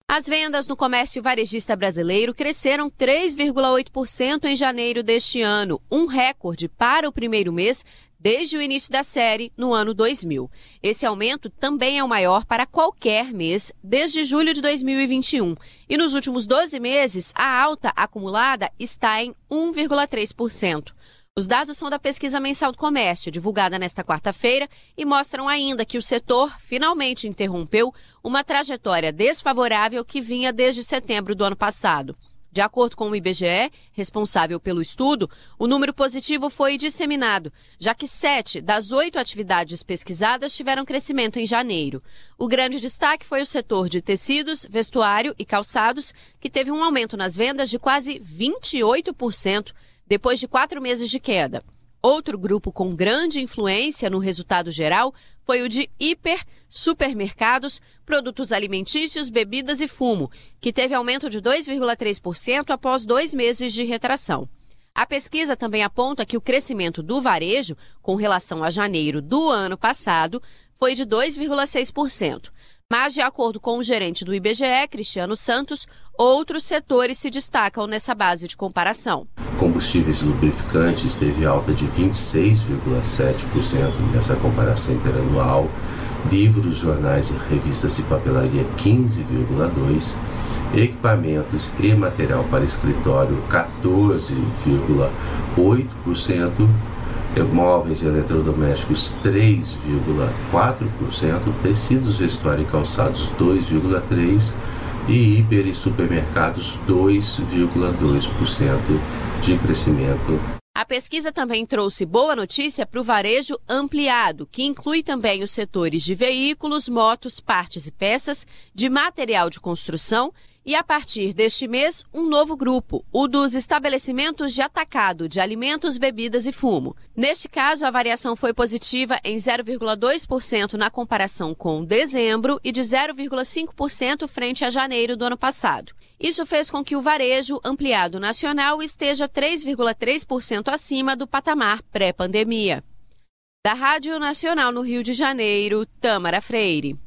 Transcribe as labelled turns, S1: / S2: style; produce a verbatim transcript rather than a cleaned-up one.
S1: As vendas no comércio varejista brasileiro cresceram três vírgula oito por cento em janeiro deste ano, um recorde para o primeiro mês desde o início da série, no ano dois mil. Esse aumento também é o maior para qualquer mês desde julho de dois mil e vinte e um. E nos últimos doze meses, a alta acumulada está em um vírgula três por cento. Os dados são da Pesquisa Mensal do Comércio, divulgada nesta quarta-feira, e mostram ainda que o setor finalmente interrompeu uma trajetória desfavorável que vinha desde setembro do ano passado. De acordo com o I B G E, responsável pelo estudo, o número positivo foi disseminado, já que sete das oito atividades pesquisadas tiveram crescimento em janeiro. O grande destaque foi o setor de tecidos, vestuário e calçados, que teve um aumento nas vendas de quase vinte e oito por cento, depois de quatro meses de queda. Outro grupo com grande influência no resultado geral foi o de hiper, supermercados, produtos alimentícios, bebidas e fumo, que teve aumento de dois vírgula três por cento após dois meses de retração. A pesquisa também aponta que o crescimento do varejo, com relação a janeiro do ano passado, foi de dois vírgula seis por cento. Mas, de acordo com o gerente do I B G E, Cristiano Santos, outros setores se destacam nessa base de comparação.
S2: Combustíveis e lubrificantes teve alta de vinte e seis vírgula sete por cento nessa comparação interanual. Livros, jornais, revistas e papelaria quinze vírgula dois por cento. Equipamentos e material para escritório quatorze vírgula oito por cento. Móveis e eletrodomésticos três vírgula quatro por cento, tecidos, vestuário e calçados dois vírgula três por cento e hiper e supermercados dois vírgula dois por cento de crescimento.
S1: A pesquisa também trouxe boa notícia para o varejo ampliado, que inclui também os setores de veículos, motos, partes e peças, de material de construção e, a partir deste mês, um novo grupo, o dos estabelecimentos de atacado de alimentos, bebidas e fumo. Neste caso, a variação foi positiva em zero vírgula dois por cento na comparação com dezembro e de zero vírgula cinco por cento frente a janeiro do ano passado. Isso fez com que o varejo ampliado nacional esteja três vírgula três por cento acima do patamar pré-pandemia. Da Rádio Nacional no Rio de Janeiro, Tâmara Freire.